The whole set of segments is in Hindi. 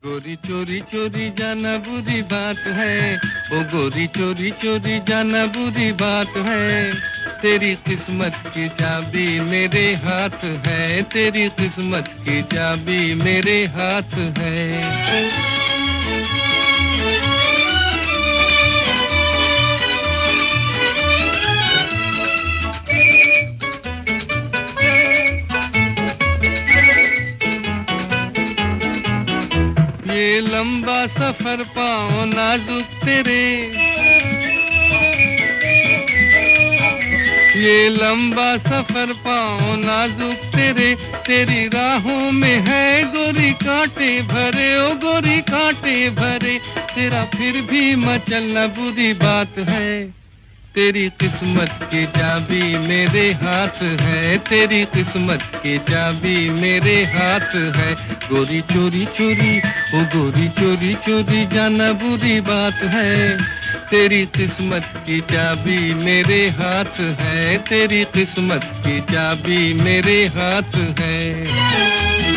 गोरी चोरी चोरी जाना बुरी बात है, ओ गोरी चोरी चोरी जाना बुरी बात है। तेरी किस्मत की चाबी मेरे हाथ है, तेरी किस्मत की चाबी मेरे हाथ है। ये लंबा सफर पाँव नाजुक तेरे, ये लंबा सफर पाँव नाजुक तेरे, तेरी राहों में है गोरी कांटे भरे, ओ गोरी कांटे भरे। तेरा फिर भी मचलना बुरी बात है, तेरी किस्मत की चाबी मेरे हाथ है, तेरी किस्मत की चाबी मेरे हाथ है। गोरी चोरी चोरी, ओ गोरी चोरी चोरी जाना बुरी बात है। तेरी किस्मत की चाबी मेरे हाथ है, तेरी किस्मत की चाबी मेरे हाथ है।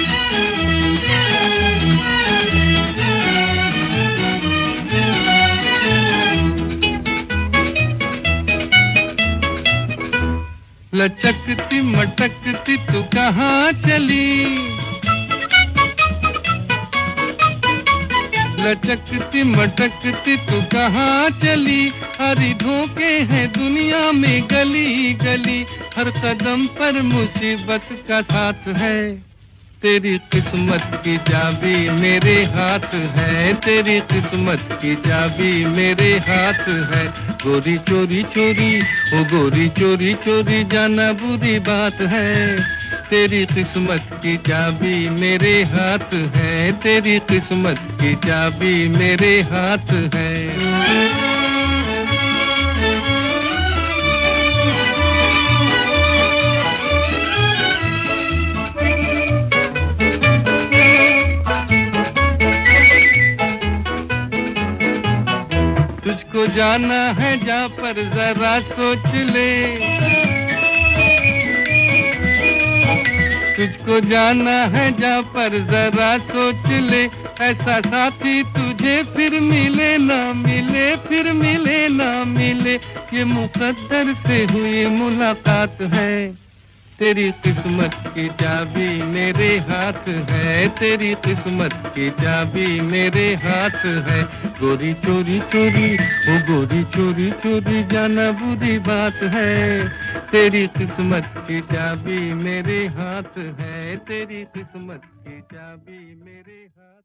लचकती मटकती तू कहाँ चली, लचकती मटकती तू कहाँ चली। हरी धोखे हैं दुनिया में गली गली, हर कदम पर मुसीबत का साथ है। तेरी किस्मत की चाबी मेरे हाथ है, तेरी किस्मत की चाबी मेरे हाथ है। गोरी चोरी चोरी, ओ गोरी चोरी चोरी जाना बुरी बात है। तेरी किस्मत की चाबी मेरे हाथ है, तेरी किस्मत की चाबी मेरे हाथ है। तुझको जाना है जा पर जरा सोच ले, तुझको जाना है जा पर जरा सोच ले। ऐसा साथी तुझे फिर मिले ना मिले, फिर मिले ना मिले। ये मुकद्दर से हुई मुलाकात है, तेरी किस्मत की चाबी मेरे हाथ है, तेरी किस्मत की चाबी मेरे हाथ है। गोरी चोरी चोरी, ओ गोरी चोरी चोरी जाना बुरी बात है। तेरी किस्मत की चाबी मेरे हाथ है, तेरी किस्मत की चाबी मेरे हाथ।